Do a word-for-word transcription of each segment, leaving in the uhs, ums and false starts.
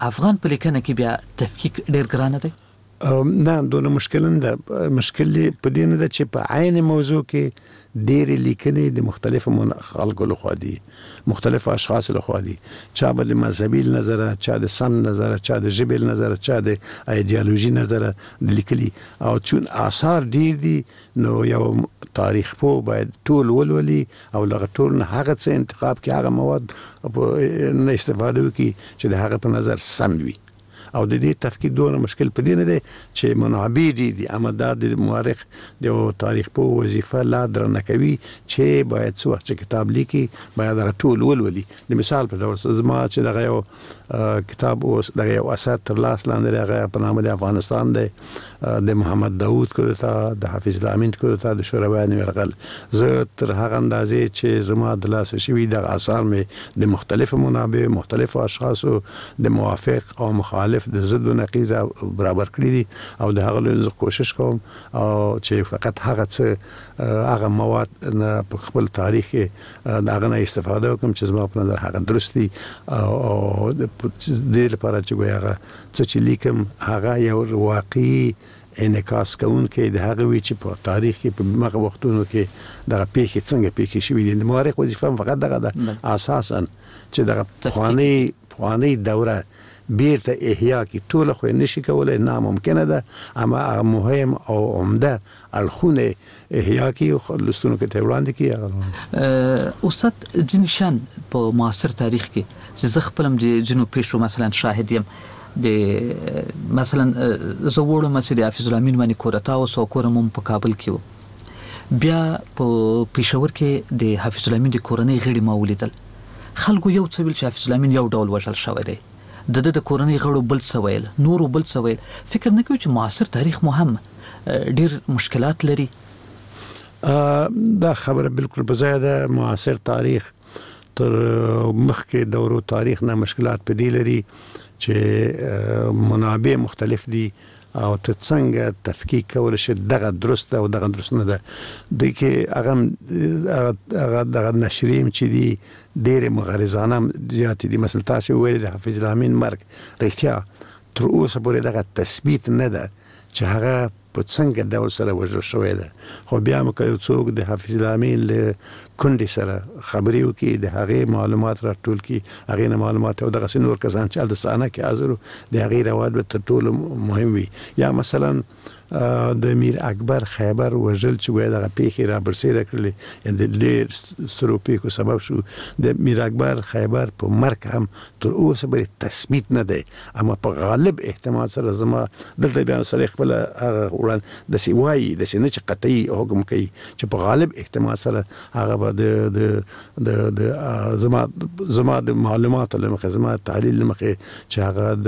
افغان په لیکنه کې بیا تفکیک ډیر ګرانه دی؟ نه دونه مشکل نه ده. مشکل په دې نه ده چې په عین موضوع کې ډېرې لیکنې د مختلفو خلکو لخوا دي، مختلفو اشخاص لخوا دي، چا به د مذهبي نظره، چا د سم نظره، چا د ژبې نظره، چا د ایډیالوژي نظره د لیکلي. او چون آثار ډېر دي نو یو تاریخ پوه باید ټول ولولي او له ټول نه هغه څه انتخاب کړي، هغه مواد نه استفاده وکړي چې د هغه په نظر سم وي. او د دې تفکیک دونه مشکل په دې نه دی چې منابع دي دي اما دا د مورخ د تاریخ په وظیفه لا درنه کوي چې باید څو وخت کتاب لیکي باید هغه ټول ولولي. د مثال په ډول زما چې دغه یو کتاب اوس دغه یو اثر تر لاس لاندې هغه په نامه د افغانستان دی، د محمد داود کودتا، د حافظ الامین کودتا، د شورویانو یرغل. زه تر هغه اندازې چې زما د لاس شوي دغه اثار مې د مختلفو منابع، مختلفو اشخاصو د موافق او مخالف د ضد و نقیض برابر کړی دي او د هغه لپاره کوشش کوم او چې فقط هغه څه هغه مواد په خپل تاریخ کې دا غنه استفاده وکم چې زما په نظر هغه درستی او د دې لپاره چې ګویا هغه څه چې لیکم هغه یو واقعي انعکاس کوونکی د هغه وی چې په تاریخ کې په هغه وختونو کې دغه پیښې څنګه پیښې شوې دي. د مورخ وظیفه فقط دغه ده اساساً چې دغه پخواني پخواني دوره بیرته احیا کی ټول خو نشي کولای، ناممکنه ده، اما مهم او عمده الخونه احیا کی او لستونو کې ته وړاندې کی. استاد جنشان په معاصر تاریخ کې چې زه خپلم د جنو پیشو مثلا شاهد یم د مثلا زوړ مسجد حافظ الامین باندې کورتا او سو کورم په کابل کې و، بیا په پېښور کې د حافظ الامین د کورنۍ غړي ما ولیدل. خلکو یو څه ویل چې حافظ الامین یو ډول وژل شوی دی، د د کورنۍ غړو بل څه ویل، نورو بل څه ویل. فکر نه کوي چې معاصر تاریخ مهم ډیر مشکلات لري؟ دا خبره بالکل په ځای ده. معاصر تاریخ تر مخکې دورو تاریخ نه مشکلات په دې لري چې منابع مختلف دي او ته څنګه تفکیک کول شي دغه درست او دغه درست نه ده. د کې هغه دغه نشریم چې دي ډېر مغرضانه زیات دي. مثلا تاسو ویل د حافظ الامین مرګ رښتیا تر اوسه پورې دغه تثبیت نه ده چې هغه په څنګه ډول سره وژل شوی ده. خو بیا مو که یو څوک د حافظ الامین له کونډې سره خبرې وکړي، د هغې معلومات راټول کړي، هغې نه معلومات او دغسې نور کسان چې هلته صحنه کې حاضر وو د هغې روایت به تر ټولو مهم وي. یا مثلا د میر اکبر خیبر وژل چې ګویا دغه پیښې را برسېره کړلې د ډېر سترو پیښو سبب شو. د میر اکبر خیبر په مرګ هم تر اوسه پورې تثبیت نه دی، اما په غالب احتمال سره زما دلته بیا سړی خپله هغه وړاندې داسې وایي، داسې نه چې قطعي حکم کوي، چې په غالب احتمال سره هغه به د د د زما زما د معلوماتو له مخې، زما تحلیل له مخې چې هغه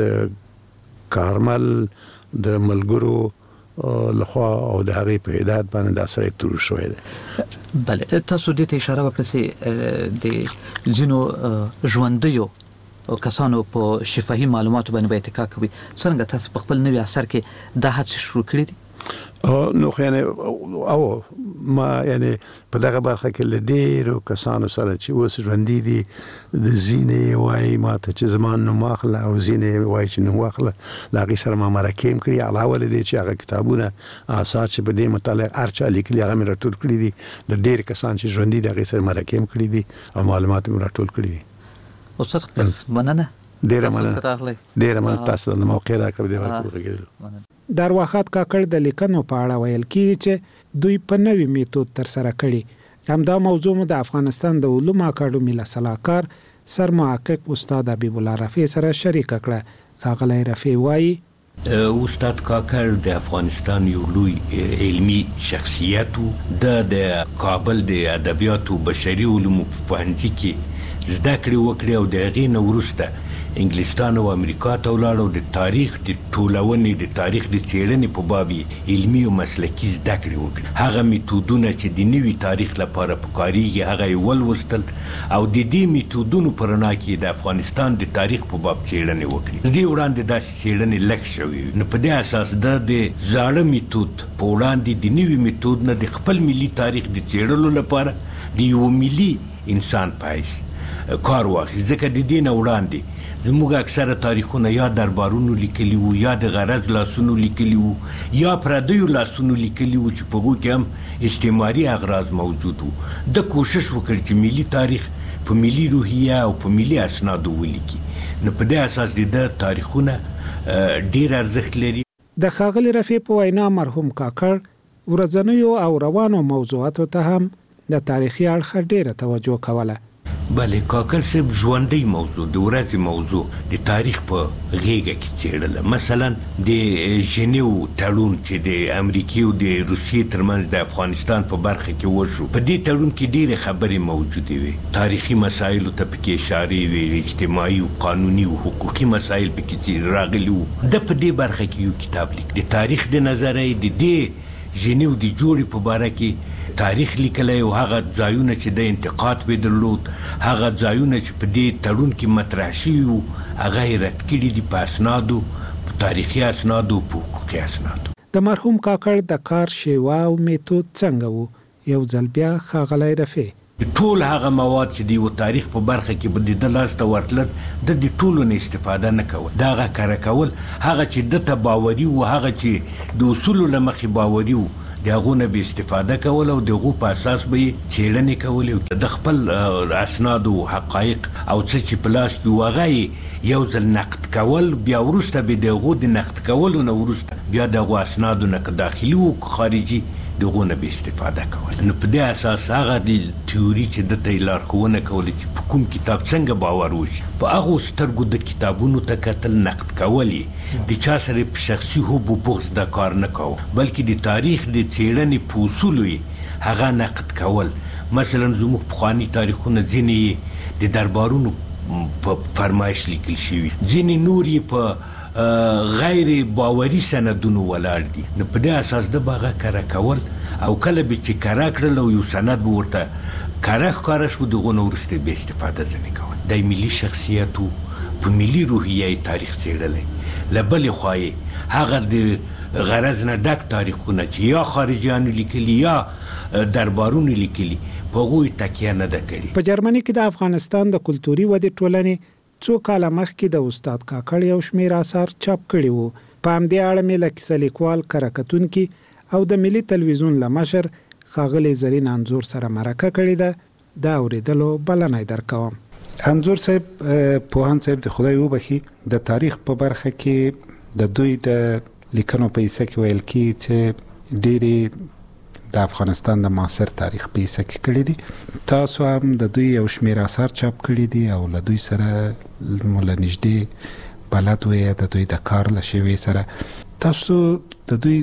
د کارمل د ملګرو لخوا او د هغې په هدایت باندې دا سړی تورو شوی دی. بله، تاسو دې ته اشاره وکړه چې د ځینو ژوندیو کسانو په شفاهي معلوماتو باندې به اتکا کوي. څرنګه تاسو په خپل نوي اثر کې دا هڅې شروع کړي دي؟ نو خو یعنې او ما یعنې په دغه برخه کې له ډېرو کسانو سره چې اوس ژوندي دي، د ځینې وایي ما ته چې زما نوم واخله او ځینې وایي چې نوم واخله، له هغې سره ما مرکې هم کړي. علاوه له دې چې هغه کتابونه اثار چې په دې متعلق هر چا لیکلي هغه مې راټول کړي دي. د ډېر کسان چې ژوندي دي هغې سره مرکې هم کړي دي او معلومات مې راټول کړي دي. استاد مننه، ډېره مننه، ډېره مننه تاسو ته د موقع راکړه دې ورکړو غږېدلو. د ارواښاد کاکړ د لیکنو په اړه ویل کېږي چې دوی په نوي میتود ترسره کړي. همدا موضوع مو د افغانستان د علومو اکاډمي له سلاکار سرمحقق استاد حبیب الله رفیع سره شریکه کړه. ښاغلی رفیع وایي استاد کاکړ د افغانستان یو لوی علمي شخصیت و. د کابل د ادبیاتو بشري علومو په پوهنځي کې زده کړې وکړې او د هغې نه وروسته انګلستان او امریکا ته ولاړ او د تاریخ د ټولونې د تاریخ د څېړنې په باب یې علمي او مسلکي زده کړې وکړې. هغه میتودونه چې د نوي تاریخ لپاره پکارېږي هغه یې ولوستل او د دې میتودونو په رڼا کې د افغانستان د تاریخ په باب څېړنې وکړې. د دې وړاندې داسې څېړنې لږ شوې وي. نو په دې اساس ده د زاړه میتود په وړاندې د نوي میتود نه د خپل ملي تاریخ د څېړلو لپاره د یو ملي انسان په حیث کار واخیست، ځکه د دې نه وړاندې زموږ اکثره تاریخونه یا دربارونو لیکلي وو، یا د غرض لاسونو لیکلي وو، یا پردیو لاسونو لیکلي وو چې په هغو کې هم استعماري اغراض موجود وو. د کوشش وکړ چې ملي تاریخ په ملي روحیه او په ملي اسنادو ولیکي. نو په دې اساس د تاریخونه ډېر ارزښت لري. د ښاغلي رفیع په وینا مرحوم کاکړ ورځنیو او روانو موضوعاتو ته هم د تاریخي اړخه ډېره توجه کوله. بله، کاکړ صاحب ژوندۍ موضوع د ورځې موضوع د تاریخ په غیږه کې څېړله. مثلا د ژنیو تړون چې د امریکې او د روسیې ترمنځ د افغانستان په برخه کې وشو، په دې تړون کې ډېرې خبرې موجودې وې، تاریخي مسایلو ته پکې اشارې وې، اجتماعي او قانوني او حقوقي مسایل پکې راغلي وو. د په دې برخه کې یو کتاب لیک د تاریخ د نظره د دې ژنیو د جوړې په باره کې تاریخ لیکلی او هغه ځایونه چې د انتقاد به درلود، هغه ځایونه چې په دې تړون کې مطرح شوي وو، هغه یې رد کړي دي په اسنادو، په تاریخي اسنادو، په حقوقي اسنادو. د مرحوم کاکړ د کار شیوه او میتود څنګه وو؟ یو ځل بیا ښاغلی رفیع ټول هغه مواد چې د یو تاریخ په برخه کې به د ده لاس ته ورتلل، د دې ټولو نه استفاده نه کول، د هغه کره کول، هغه چې ده ته باوري وو، هغه چې د اصولو له مخې باوري وو، د هغو نه به استفاده کول او د هغو په اساس به یې څېړنې کولې. د خپل اسنادو حقایق او څه چې په لاس کې وو هغه یې یو ځل نقد کول، بیا وروسته به د هغو د نقد کولو نه وروسته بیا د هغو اسنادو نه که داخلي وو که خارجي د هغو نه به استفاده کول. نو په دې اساس هغه د تیوري چې ده ته یې لارښوونه کوله چې په کوم کتاب څنګه باور وشي، په هغو سترګو د کتابونو ته کتل، نقد کول یې، د چا سره په شخصي حب و بغض دا کار نه کوو، بلکې د تاریخ د څېړنې په اصولو یې هغه نقد کول. مثلا زموږ پخواني تاریخونه ځینې د دربارونو په فرمایش لیکل شوي، ځینې نور یې په غیر باوري سندونو ولاړ دي. نو په دې اساس د به هغه کره کول، او کله به چې کره کړل او یو سند به ورته کره ښکاره شو، د هغو نه وروسته بیا استفاده ځنې کول. د ملي شخصیت و، په ملي روحیه یې تاریخ څېړلی. له بلې خوا یې هغه د غرض نه ډک تاریخونه چې یا خارجیانو لیکلي یا دربارونو لیکلي، په هغو یې تکیه نه ده کړې. په جرمني کې د افغانستان د کلتوري ودې ټولنې څو کاله مخکې د استاد کاکړ یو شمېر اثار چاپ کړي وو. په همدې اړه مې له کیسه لیکوال، کره کتونکي او د ملي تلویزیون له مشر ښاغلي زرین انځور سره مرکه کړې ده. د اورېدلو بلنه یې درکوم. انځور صاحب، پوهاند صاحب د خدای وبخي، د تاریخ په برخه کې د دوی د لیکنو په حصه کې ویل کېږي چې ډېرې د افغانستان د معاصر تاریخ په حصه کې کړي دي. تاسو هم د دوی یو شمېر اثار چاپ کړي دي او له دوی سره مو له نږدې بلد وئ، د دوی د کار له شیوې سره. تاسو د دوی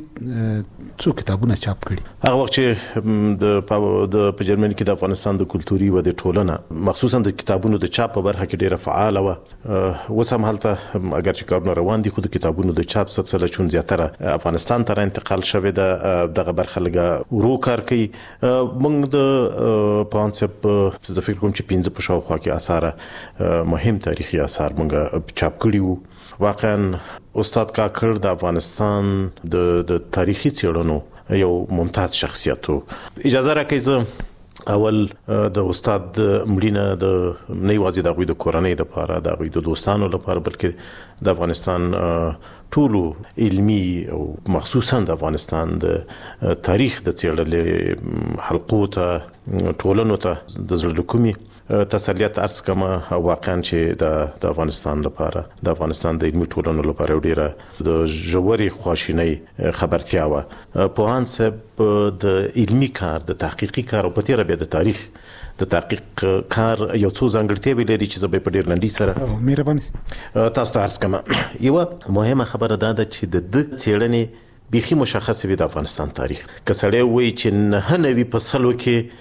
څو کتابونه چاپ کړي؟ هغه وخت چې د د په جرمني کې د افغانستان د کلتوري ودې ټولنه مخصوصا د کتابونو د چاپ په برخه کې ډیره فعاله وه. اوس هم هلته اگر چې کارونه روان دي، خو د کتابونو د چاپ سلسله چون زیاتره افغانستان ته انتقال شوې ده، دغه برخه لږه ورو کار کوي. موږ د پوهاند صاحب زه فکر کوم چې پنځه په شاوخوا کې اثار، مهم تاریخي اثار موږ چاپ کړي وو. واقعا استاد کاکړ د افغانستان د د تاریخي څېړنو یو ممتاز شخصیت و. اجازه راکړئ زه اول د استاد مړینه د نه یوازې د هغوی د کورنۍ دپاره، د هغوی د دوستانو لپاره، بلکې د افغانستان ټولو علمي او مخصوصا د افغانستان د تاریخ د څېړلې حلقو ته، ټولنو ته د زړه له کومې تسلیت عرض کوم. واقعا چې د افغانستان لپاره، د افغانستان د علمي ټولنو لپاره ډیره د ژورې خواشینۍ خبرتیا وه. پوهاند صاحب د علمي کار، د تحقیقي کار او په تېره بیا د تاریخ د تحقیق کار یو څو ځانګړتیاوې لري چې زه به په ډېر لنډي سره مهرباني تاسو ته عرض کوم. یوه مهمه خبره دا ده چې د ده څېړنې بیخي مشخصې وي د افغانستان تاریخ. که سړی ووایي چې نهه نوي په سلو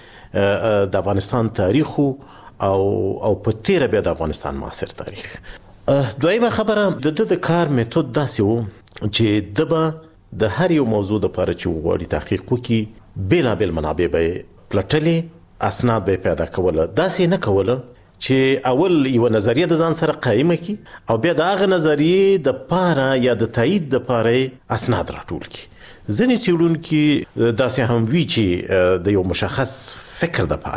کې د افغانستان تاریخ او او په تیره بیا د افغانستان معاصر تاریخ. دویمه خبره، د ده د کار میتود داسې و چې ده به د هر یو موضوع دپاره چې وغواړي تحقیق وکړي، بېلابېل منابع به یې پلټلې، اسناد به یې پیدا کوله. داسې نه کوله چې اول یوه نظریه د ځان سره قایمه کړي او بیا د هغه نظریې دپاره یا د تایید دپاره یې اسناد راټول کړي. ځینې څېړونکي داسې هم وي چې د یو مشخص فکر دپاره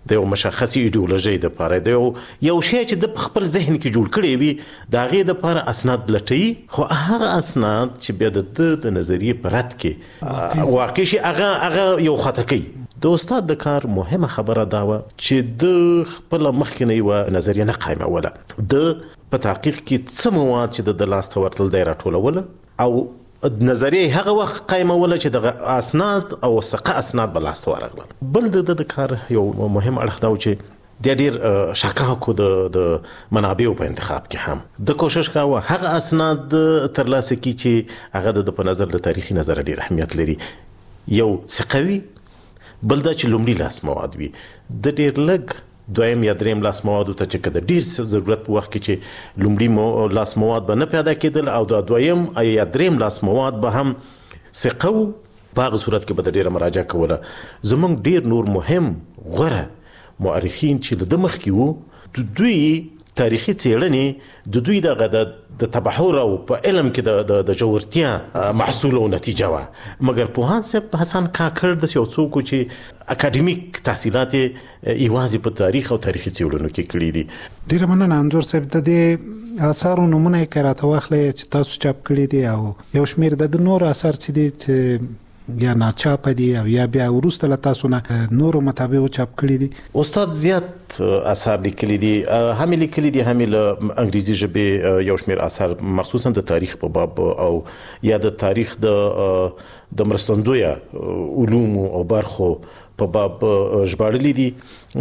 د یو مشخصي ایډیولوژي د لپاره د یو یو شی چې د خپل ذهن کې جوړ کړی وي د هغې دپاره اسناد لټوي، خو هغه اسناد چې بیا د د نظریې په رد کې واقع شي هغه هغه یو خطا کوي. د استاد د کار مهمه خبره دا وه چې د خپله مخکې یوه نظریه نه قایموله، د په تحقیق کې څه مواد چې د لاس ته ورتل دی راټولوله او نظریه هغه وخت قایموله چې د اسناد او ثقه اسناد به لاس ته ورغلل. بل د د کار یو مهم اړخ دا و چې د ډېر شکاکو د د منابعو په انتخاب کې هم د کوشش کاوه هغه اسناد ترلاسه کړي چې هغه د په نظر د تاریخي نظر ډېر اهمیت لري. یو ثقوي، بل دا چې لومړي لاس مواد وي، د ډېر لږ دویم یا دریم لاس موادو ته چې که د ډېر ضرورت په وخت کې چې لومړي مو لاس مواد به نه پیدا کېدل او د دویم یا دریم لاس مواد به هم ثقه و، په هغه صورت کې به د ډېره مراجعه کوله. زموږ ډېر نور مهم غوره مورخین چې د ده مخکې وو د دوی تاریخي څېړنې د دوی دغه د تبحر او په علم کې د د ژورتیا محصول او نتیجه وه. مګر پوهاند صاحب حسن کاکړ داسې یو څوک و چې اکاډمیک تحصیلات یې یوازې په تاریخ او تاریخي څېړنو کې کړي دي. ډېره مننه انځور صاحب. د دې اثارو نومونه یې که راته واخلئ چې تاسو چاپ کړي دي او یو شمېر د ده نور اثار چې دي چې یا ناچاپه دي او یا بیا وروسته له تاسو نه نورو مطابقو چاپ کړي دي. استاد زیات اثار لیکلي دي، هم یې لیکلي دي هم یې له انګریزي ژبې یو شمېر اثار مخصوصا د تاریخ په باب او یا د تاریخ د د مرستندویه علومو او برخو په باب ژباړلي دي.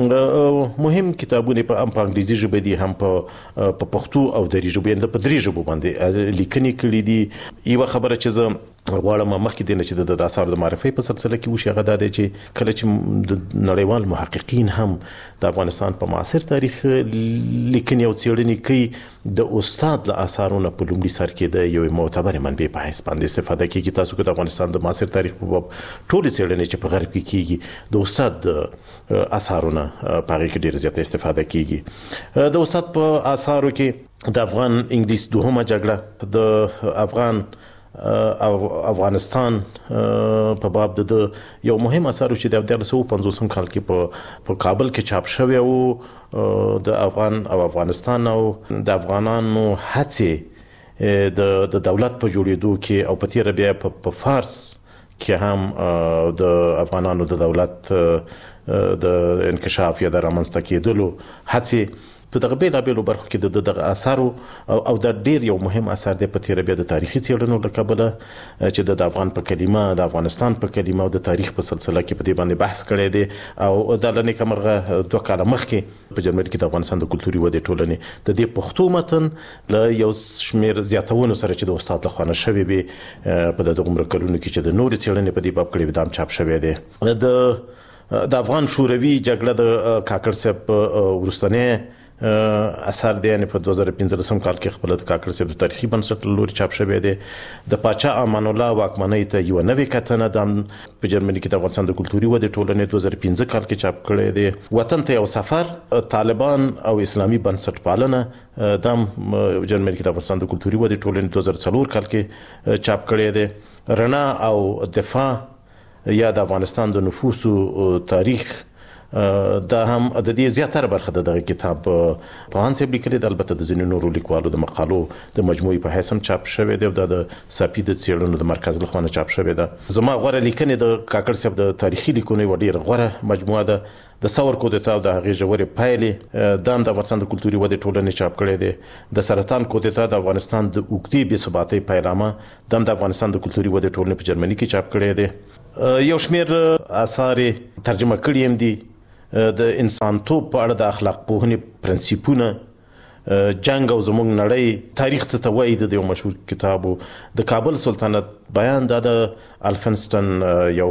مهم کتابونه په هم په انګریزي ژبه دي، هم په په پښتو او دري ژبې په درې ژبو باندې لیکنې کړي دي. یوه خبره چې زه غواړم مخکې دی نه چې د اثارو د معرفۍ په سلسله کې وشي هغه دا دی چې کله چې د نړیوال محققین هم د افغانستان په معاصر تاریخ لیکنې او څېړنې کوي، د استاد له اثارو نه په لومړي سر کې د یوې معتبرې منبع په حیث باندې استفاده کېږي. تاسو که د افغانستان د معاصر تاریخ په باب ټولې څېړنې چې په غرب کې کېږي د استاد د اثارو نه په هغې کې ډېره زیاته استفاده کېږي. د استاد په اثارو کې د افغان انګلیس دوهمه جګړه، د افغان او افغانستان په باب د یو مهم اثر چې د دیارلس سوه پنځوسم کال کې په په کابل کې چاپ شوی و، د افغان او افغانستان او د افغانانو هڅې د دولت په جوړېدو کې او په تېره بیا په فارس کې هم د افغانانو د دولت د انکشاف یا د رامنځته کېدلو هڅې په دغه بېلابېلو برخو کې د دغه اثارو او د ډېر یو مهم اثر دی په تېره بیا د تاریخي څېړنو له کبله چې د افغان په کلمه د افغانستان په کلمه او د تاریخ په سلسله کې په دې باندې بحث کړی دی. او دا له نیکمرغه دوه کاله مخکې په جرمني کې د افغانستان د کلتوري ودې ټولنې د دې پښتو متن له یو شمېر زیاتونو سره چې د استاد لخوا نه شوی وي په دغه عمر کلونو کې چې د نورې څېړنې په دې باب کړې وي دا هم چاپ شوی دی. د د افغان شوروي جګړه د کاکړ صاحب وروستنی اثر دی، یعنې په دوه زره پنځلسم کال کې خپله د کاکړ صاحب د تاریخي بنسټ له لوري چاپ شوی دی. د پاچا امان الله واکمنۍ ته یوه نوې کتنه دا په جرمني کې د افغانستان د کلتوري ودې ټولنې دوه زره پنځه کال کې چاپ کړی دی. وطن ته یو سفر، طالبان او اسلامي بنسټ پالنه دا هم جرمني کې د افغانستان د کلتوري ودې ټولنې دوه زره څلور کال کې چاپ کړی دی. رڼا او دفاع یا د افغانستان د نفوسو تاریخ دا هم د دې زیاتره برخه د دغه کتاب پوهاند صاحب لیکلې ده، البته د ځینې نورو لیکوالو د مقالو د مجموعې په حیث هم چاپ شوی دی او دا د ساپي د څېړنو د مرکز لخوا نه چاپ شوی ده. زما غوره لیکنې د کاکړ صاحب د تاریخي لیکنو یوه ډېره غوره مجموعه ده. د ثور کودتا او د هغې ژورې پایلې دا هم د افغانستان د کلتوري ودې ټولنې چاپ کړی دی. د سرطان کودتا د افغانستان د اوږدې بې ثباتۍ پیلامه دا هم د افغانستان د کلتوري ودې ټولنې په جرمني کې چاپ کړی دی. یو شمېر اثار یې ترجمه کړي هم دي. د انسانتوب په اړه د اخلاق پوهنې پرنسیپونه، جنگ او زموږ نړۍ تاریخ څه ته وایي د یو مشهور کتاب و. د کابل سلطنت بیان دا د الفنسټن یو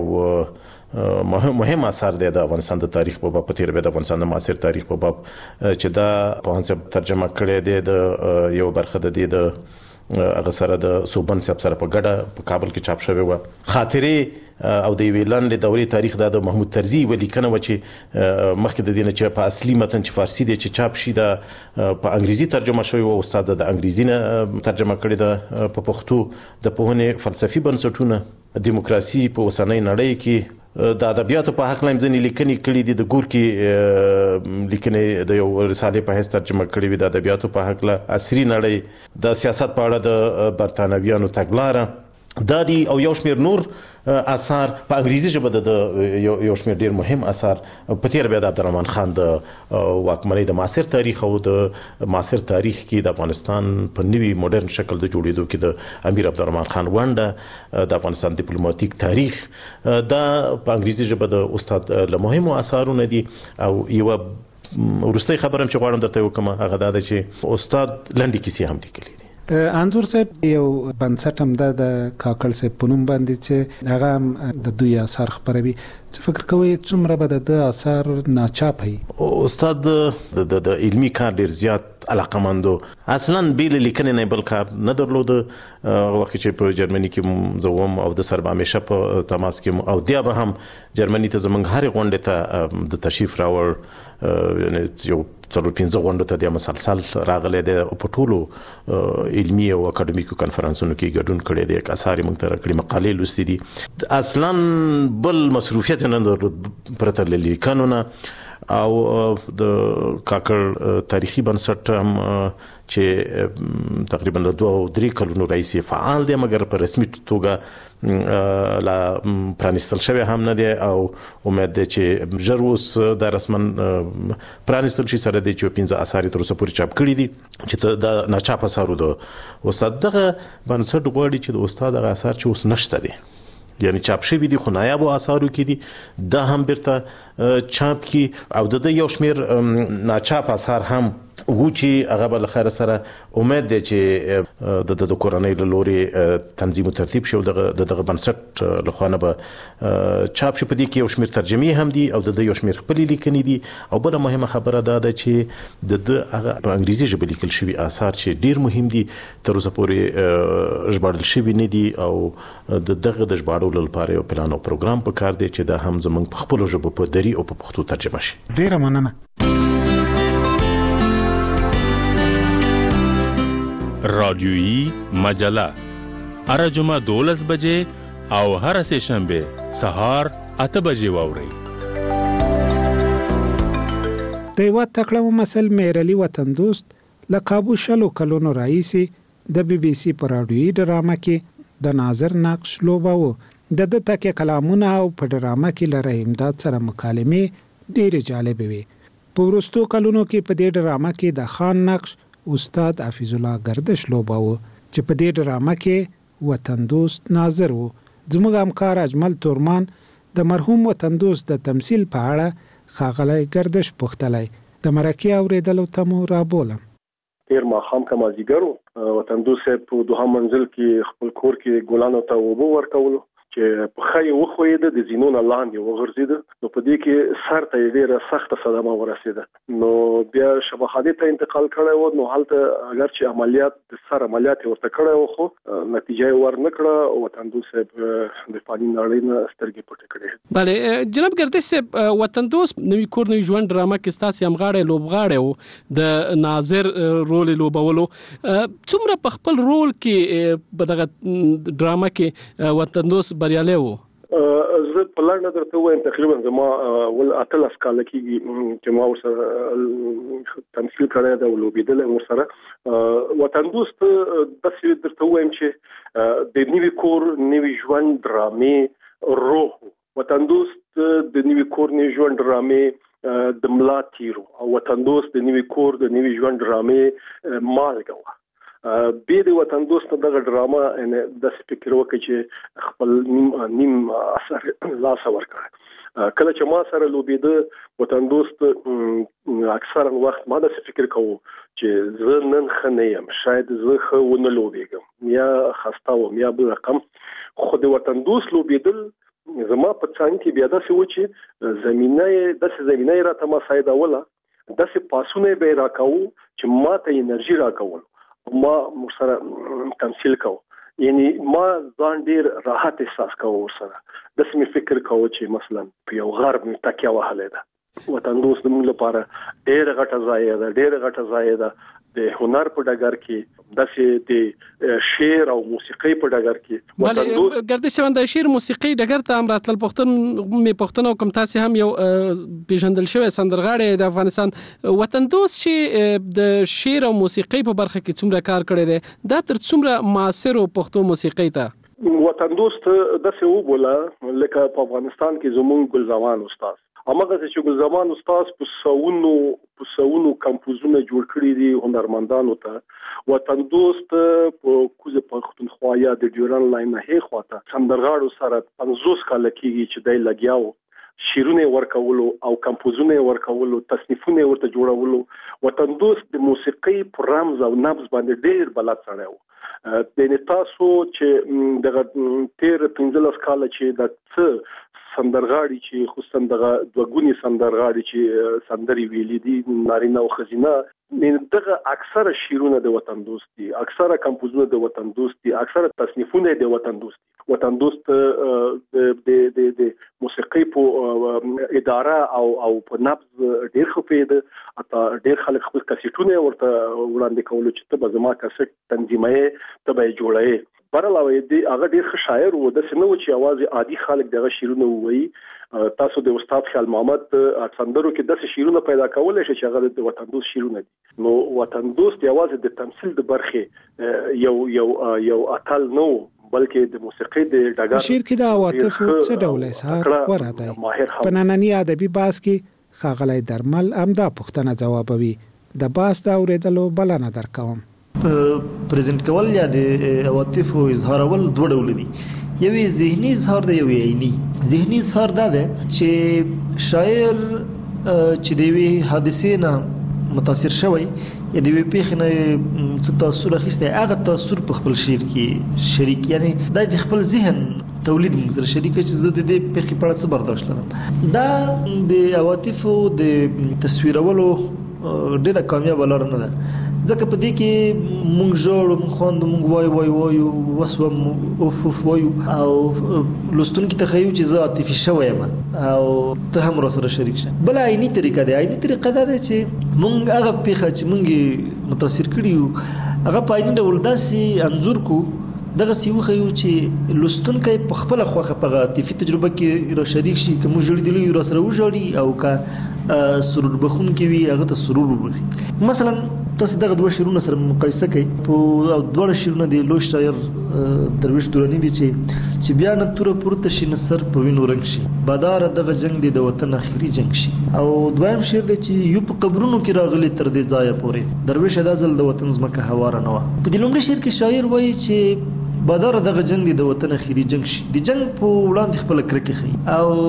مهم مهم اثر دی د افغانستان د تاریخ په باب، په تېره بیا د افغانستان د معاصر تاریخ په باب چې دا پوهاند صاحب ترجمه کړی دی. د یو برخه د دې د هغه سره د صوبن صاحب سره په ګډه په کابل کې چاپ شوی وه. خاطرې او د یوې لنډې دورې تاریخ دا د محمود طرزي یوه لیکنه وه چې مخکې د دې نه چې په اصلي متن چې فارسي دی چې چاپ شي دا په انګریزي ترجمه شوی وه. استاد د انګریزي نه ترجمه کړې ده په پښتو. د پوهنې فلسفي بنسټونه، دیموکراسي په اوسنۍ نړۍ کې، د ادبیاتو په حق لایم ځنې لیکنې کړي دي د ګورکي لیکنې د یو رسالې په حیث ترجمه کړي وي د ادبیاتو په حق له عصري نړۍ د سیاست په اړه د برتانویانو تګلاره دا دي او یو شمېر نور اثار په انګریزي ژبه د یو شمېر ډېر مهم اثار په تېره بیا د عبدالرحمن خان د واکمنۍ د معاصر تاریخ او د معاصر تاریخ کې د افغانستان په نوي موډرن شکل د جوړېدو کې د امیر عبدالرحمن خان ونډه د افغانستان ډیپلوماتیک تاریخ دا په انګریزي ژبه د استاد له مهمو اثارونه دي او یوه وروستۍ خبره هم چې غواړم درته وکړم هغه دا ده چې استاد لنډې کیسې هم لیکلي دي. انځور صاحب یو بنسټ هم د کاکړ صاحب په نوم باندې چې هغه د دوی اثار خپروي څه فکر کوئ څومره به د اثار ناچاپ وي؟ استاد د علمي کار ډیر زیات علاقمندو اصلا بیل لیکنې نه بل کار نه درلوده وخت چې په جرمني کې زوم او د سره همیشه په تماس کې او بیا به هم جرمني ته زمونږ هرې غونډې ته د تشریف راوړ یعنی یو څلور پنځه غونډو ته د مسلسل راغلی دی په ټولو علمي او اکاډمیکو کنفرانسونو کې ګډون کړی دی اثار یې موږ ته راکړي مقالې لوستي دي اصلا بل مصروفیت نه درلود پرته له لیکنو نه او د کاکړ تاریخي بنسټ هم چې تقریبا له دوه او درې کلونو راهیسې فعال دی مګر په رسمي توګه لا پرانیستل شوی هم نه دی او امید دی چې ژر اوس دا رسما پرانیستل شي سره دی چې پنځه اثار تر اوسه پورې چاپ کړي دي چې دا ناچاپ اثارو د استاد دغه بنسټ غواړي چې د استاد هغه اثار چې اوس نشته دی یعنی چاپ شوي دي خو نایابو اثارو کې دي دا هم بیرته چاپ کی او د یو شمېر ناچاپ اثار هم و چې هغه به له خیره سره امید دی چې د د کورنۍ له لورې تنظیم او ترتیب شي او د دغه بنسټ له خوا نه به چاپ شي په دې کې یو شمېر ترجمې هم دي او د یو شمېر خپلې لیکنې دي او بله مهمه خبره دا ده چې د ده هغه په انګریزي ژبه لیکل شوي اثار چې ډېر مهم دي تر اوسه پورې ژباړل شوي نه دي او د دغه د ژباړلو لپاره یو پلان او پروګرام پکار دی چې دا هم زموږ په خپلو ژبو په دري او په پښتو ترجمه شي. ډېره مننه. رادیویی مجله هر جمعه دولس بجې او هر سه شنبه سهار اته بجې واورئ. د یوه تکړه ممثل مهرعلي وطن دوست له کابو شلو کلونو راهیسې د بي بي سي په رادیویي ډرامه کې د ناظر نقش لوباوه. د ده تکې کلامونه او په ډرامه کې له رحیم داد سره مکالمې ډېرې جالبې وې. په وروستو کلونو کې په دې ډرامه کې د خان نقش استاد حفیظ الله گردش لوباوه چې په دې ډرامه کې وطن دوست ناظر و. زموږ همکار اجمل تورمان د مرحوم وطن دوست د تمثیل په اړه ښاغلی گردش پوښتلی. د مرکې اورېدلو ته مو رابولم. تیر ماښام که مازدیګر و وطن دوست صاحب په دوهم منزل کې خپل کور کې ګلانو ته اوبه ورکولو چې پښه یې وښویېده د زینو نه لاندې وغورځېده نو په دې کې سر ته یې ډېره سخته صدمه ورسېده نو بیا شفاخانې ته انتقال کړی و نو هلته اگر چې عملیات د سر عملیات یې ورته کړی و خو نتیجه یې ور نه کړه. وطن دوست صاحب د فاني نړۍ نه سترګې پټې کړې. بله جناب گردش صاحب وطن دوست نوي کور نوي ژوند ډرامه کې ستاسې همغاړی لوبغاړی و د ناظر رول یې لوبولو. څومره په خپل رول کې په دغه ډرامه کې وطن دوست بریالی و؟ زه په لنډه درته ووایم تقریبا زما ول اتلس کاله کېږي چې ما ورسره تمثیل کړی دی او لوبېدلی یم ورسره. وطن دوست داسې درته ووایم چې د نوي کور نوي ژوند ډرامې روح وطن دوست د نوي کور نوي ژوند ډرامې د ملا تیر او وطن دوست د نوي کور د نوي ژوند ډرامې مالګه وه. بیا د وطن دوست دغه ډرامه داسې فکر وکړي چې خپل نیم نیم اثر لاسه ورکړه. کله چې ما سره لوبېده وطن دوست اکثرا وخت ما داسې فکر کوو چې زه نن ښه نه یم شاید زه ښه ونه لوبېږم یا خسته وم یا بل رقم خو د وطن دوست لوبېدل زما په څنګ کې بیا داسې و چې زمینه یې داسې زمینه یې راته مساعدوله داسې پاسونه یې به یې راکوو چې ما ته انرژي راکول ما ورسره تمثیل کوو یعنی ما ځان ډېر راحت احساس کوو ورسره. داسې مې فکر کوو چې مثلا په یو غار مې تکیه وهلی ده. وطن دوست زموږ لپاره ډېره غټه ځای ده ډېره غټه ځای ده د هنر په ډګر کې داسې د شعر او موسیقي په ډګر کې وطندوست ګردش شوند د شعر موسیقي ډګر ته امرات الپختن می پختنو کوم تاسو هم یو پیژندل شوی سندرغاړي د افغانستان وطندوست چې د شعر او موسیقي په برخه کې څومره کار کړی دی دا تر څومره معاصر او پښتو موسیقي ته وطندوست داسې وبوله لکه په افغانستان کې زموږ ګلزمان استاد همغه چې ګلزمان استاد په سونو په سونو کمپوزونه جوړ کړی دي هنرمندانو ته وطندوست په کوزه پښتونخوا یا د ډیورن لاین نه هي خواته سندرغاړو سره پنځوس کال کېږي چې دای لګیاو شیرونه ورکولو او کمپوزونه ورکولو تصنیفونه ورته جوړولو وطندوست د موسیقي پر رمز او نبض باندې ډېر بلد سره و د تاسو چې دغه تیر پنځلس کال چې د څه سندرغاړي چې خصوصا دغه دوګونی سندرغاړي چې سندري ویلي دي نارینه او خزینه دغه اکثره شیرونه د وطندوست دي اکثره کمپوزونه د وطندوست دي اکثره تصنیفونه د وطندوست دي وطندوست د د د موسیقي په اداره او او په نبض ډیر خپېده اته ډیر خلک خپل کاسيټونه ورته وړاندې کول چې ته به زما کاسيټ تنظیمې ته به جوړې برلاوي دي هغه ډیر ښه شاعر و د سينو چې आवाज عادي خلک دغه شیرونه وایي تاسو د استاد خیال محمد سندرو کې د شیرونه پیدا کولای شي چې هغه د وطندوست شیرونه دي نو وطندوست आवाज د تمثيل د برخه یو یو یو اتل نو بلکې د موسیقي د ډګر شعر کې د عواطف څه ډول اظهار ورته په نننی ادبي باس کې خاغلی درمل امدا پښتنه جوابوي د باس دا اوریدلو بلنه درکوم پریزنټ کول یا د عواطف او اظهار ول دوه ډول دي یوې ذهني اظهار دی یوې عیني ذهني اظهار دا ده چې شاعر چې د وی حادثې نه متاثر شوی یا د وی پیښ نه څه تاثیر اخیسته هغه تاثیر په خپل شعر کې شریک یعنی د خپل ذهن تولید موږ سره شریک چې زه د دې پیښې په اړه څه برداشت لرم دا د عواطف او د تصویرولو ډیره کامیاب لار نه ده ځکه په دې کې مونږ جوړ مونږ خوند مونږ وای وای وای وسوم اوف اوف وای او لستون کې تخیل چې زه عاطفي شوم او ته هم را سره شریک شه بل عیني طریقه دی عیني طریقه دا ده چې مونږ هغه پیخه چې مونږ متاثر کړیو هغه په عیني ډول داسې انزور کو دغه سیو خو چې لستون کې په خپل خوخه په عاطفي تجربه کې را شریک شي کوم جوړ دی را سره وژړي او کا سرور بخون کې وي هغه ته سرور وبخي مثلا تاسو دغه دوه شعرونه سره مقایسه کړئ په دوه شعرونه دی لوی شاعر درویش دورانی دی چې چې بیا نه تور پورته شي نصر په وینو رنگ شي بادار دغه جنگ دی د وطن اخیری جنگ شي او دویم شعر دی چې یو په قبرونو کې راغلي تر دې ځای پورې درویش ادا ځل د وطن زمکه هواره نه و په دې لومړي شعر کې شاعر وایي چې بادار دغه جنگ دی د وطن اخیری جنگ شي د جنگ په وړاندې خپل کرکه خي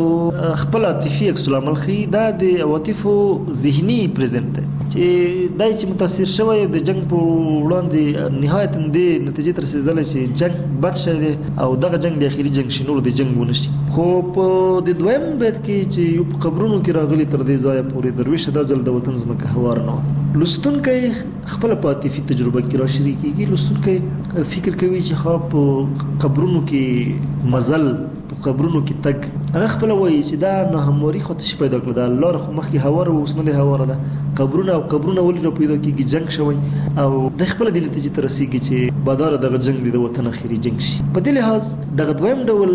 او خپل عاطفي عکس العمل خي دا د عواطفو ذهني پریزنټ دی چې دای چې متاثر شوی د جنگ په وړاندې نهایت د نتیجې تر رسیدل چې جنگ بد شي دی او دغه جنگ د اخیری جنگ شي نور د جنگ ونشي خو په د دویم بیت کې چې یو په قبرونو کې راغلي تر دې ځای پورې درویش دا ځل د وطن زمکه هوار نه لستون کې خپل عاطفي تجربه کې را شریکيږي لستون کې فکر کوي چې خو په قبرونو کې مزل په قبرونو کې تک هغه خپل وایي چې دا نه هموري خو څه پیدا کړل دا لار خو مخکې هوار او اوس نه دی هوار ده قبرونه او قبرونه ولې را پیدا کیږي جنگ شوی او د خپل د نتیجې تر رسیدي چې بادار دغه جنگ دی د وطن اخیری جنگ شي په دې لحاظ دغه دویم ډول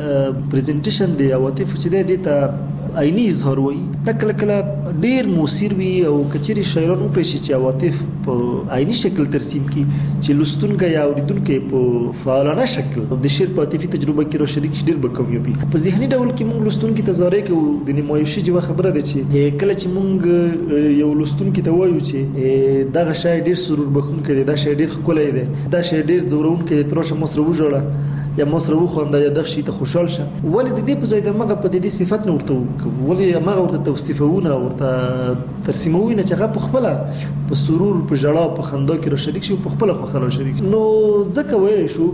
پریزنټیشن دی عواطف چې دی ته عیني اظهار وایي دا کله کله ډیر موثر وي او کچري شاعرانو په شي چې عواطف په عیني شکل ترسیم کی چې لستونکو یا اوریدونکو په فعالانه شکل د شعر په عاطفي تجربه کې را شریک شي ډیر بکوي په ذهني ډول کې موږ لستونکو ته زارې کوو د نیمایشي جوه خبره ده چې کله چې موږ یو لستونکو ته وایو چې دا شاعر ډیر سرور بخون کوي دا شاعر ډیر ښکلی دی دا شاعر ډیر زورون کوي ترشه مصر وژړه یا مصر وخونده یا دغه شي ته خوشحال شه ولې د دې په ځای د مغه په دې صفات نه ورته ولې مغه ورته توصیفونه ورته ترسیموي نه چې هغه په خپل په سرور په جړا په خندا کې را شریک شي په خپل خو را شریک نو ځکه وایي شو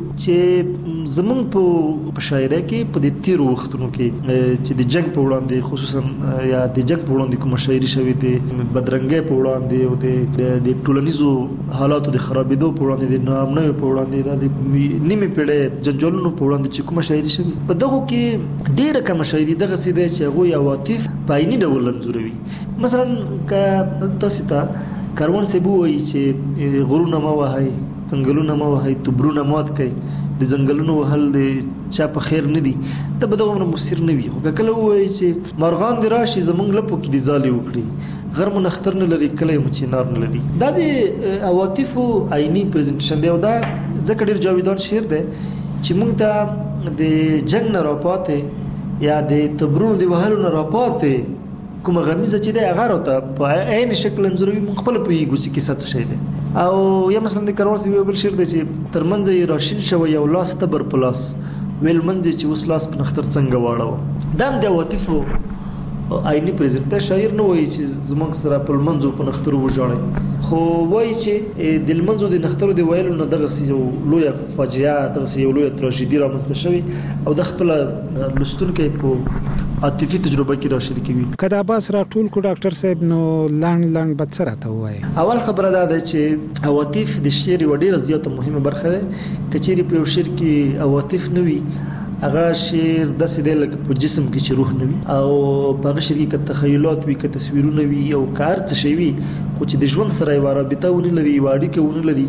چې زمون په شاعرۍ کې په دې تیر وختونو کې چې د جنگ په وړاندې خصوصا یا د جنگ په وړاندې کوم شاعري شوی دی بدرنګي په وړاندې او د د ټولنیزو حالاتو د خرابېدو په وړاندې د ناامنۍ په وړاندې د نیمه پیړۍ جنجالونو په وړاندې چې کوم شاعري شوی په دغه کې ډېر کم شاعري دغه سیده چې هغه عواطف پایني ډول انځوروي مثلا ک تاسو ته کاروان سی بو وایي چې غرونه ما وهاي څنګهلونه مو هي تبرونه مات کوي د ځنګلونو وهل د چا په خیر نه دي ته به دغه مصیر نه وي خو کله وایي چې مارغان دی راشي زمونږ لپو کې د ځالې وکړي غر مو نختر نه لري کله مو چینار نه لري دا د عواطفو عیني پریزنټیشن دی او دا ځکه ډېر جاویدان شعر دی چې موږ ته د جنگ نه راپاتې یا د تبرونو د وهلو نه راپاتې کومه غمیزه چې دی هغه راته په عین شکل انځوروي موږ خپله پوهېږو چې کیسه څه شی دی او یا مثلا د کراوړ یو بل شعر دی چې تر منځه یې راشین شوی یو لاس تبر په لاس ویل منځ چې اوس لاس په نختر څنګه واړوه دا هم د عواطفو عیني پریزنټ شاعر نه وایي چې زموږ سره په لمنځو په نخترو وژاړئ خو وایي چې د لمنځو د نخترو د ویلو نه دغسې یو لویه فاجعه دغسې یو لویه تراژیدي رامنځته شوې او د خپله لوستونکی په عاطفي تجربه کې را شریکوي که دا بحث راټول کړو ډاکټر صاحب نو لنډ لنډ به څه راته ووایي اول خبره دا ده چې عواطف د شعر یوه ډېره زیاته مهمه برخه ده که چیرې په یو شعر کې عواطف نه وي هغه شعر داسې دی لکه په جسم کې چې روح نه وي او په هغه شعر کې که تخیلات وي که تصویرونه وي او که هر څه شی وي خو چې د ژوند سره یوه رابطه ونه لري یوه اړیکه ونه لري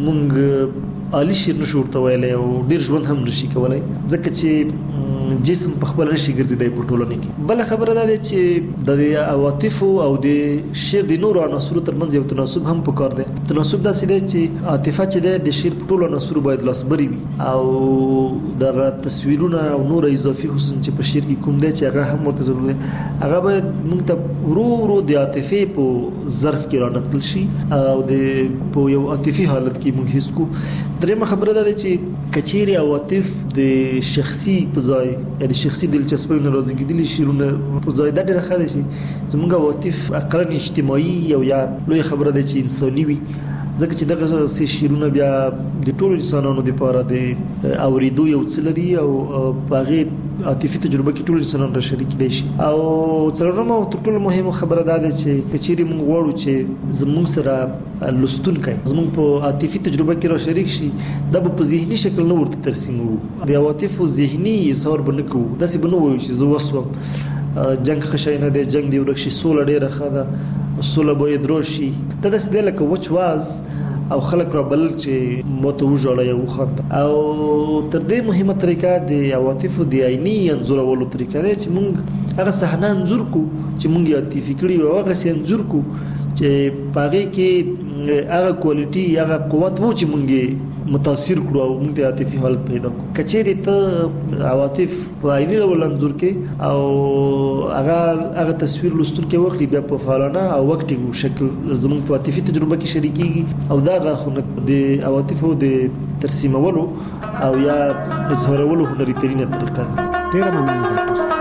موږ عالي شعر نشو ورته ویلی او ډېر ژوند هم نشي کولی ځکه چې جسم په خپل نشي ګرځیدای په ټولنه کې بل خبره ده چې د عواطفو او د شعر د نورو عناصرو ترمنځ یو تناسب هم پکار دی تناسب داسې دی چې عاطفه چې ده د شعر په ټولو عناصرو باید لاسبري وي او دغه تصویرونه او نور اضافي حسن چې په شعر کې کوم دی چې هغه هم ورته ضروري دی هغه باید موږ ته ورو ورو د عاطفې په ظرف کې رانقل شي او د په یو عاطفي حالت کې موږ حس کو درېمه خبره ده چې کچيري عواطف د شخصي په ځای یا د شخصي دلچسپۍ نه راځي شعرونه په ځای دا ډېره ښه ده چې زموږ عواطف اقلا اجتماعي او یا لوی خبره ده چې انساني وي ځکه چې دغه سه شعرونه بیا د ټولو انسانانو لپاره د اوریدو یو څه لري او په هغې عاطفي تجربه کې ټول انسانان را شریک دي شي او څلورمه او تر ټولو مهمه خبره دا ده چې که چیرې موږ غواړو چې زموږ سره لوستونکی زموږ په عاطفي تجربه کې را شریک شي دا به په ذهني شکل نه ورته ترسیموو د عواطفو ذهني اظهار به نه کوو داسې به نه وایو چې زه وسوم جنگ ښه شی نه دی جنگ دی ورک شي سوله ډېره ښه ده سوله باید راشي دا داسې دی لکه وچ واز او خلک را بلل چې ماته وژاړه یا وخانده او تر دې مهمه طریقه د عواطفو د عیني انځورولو طریقه دی چې موږ هغه صحنه انځور کو چې موږ یې عاطفي کړي او هغه سي انځور کو چې په هغې کې هغه کوالټي هغه قوت و چې موږ متاثر کړو او موږ د عاطفي حالت پیدا کړو که چیرې ته عواطف په عیني ډول انځور کې او هغه هغه تصویر لوستونکی واخلي بیا په فعالانه او وقتي شکل زموږ په عاطفي تجربه کې شریکېږي او دا هغه د عواطفو د ترسیمولو او یا اظهارولو هنري ترینه طریقه ډېره مننه ډاکټر صاحب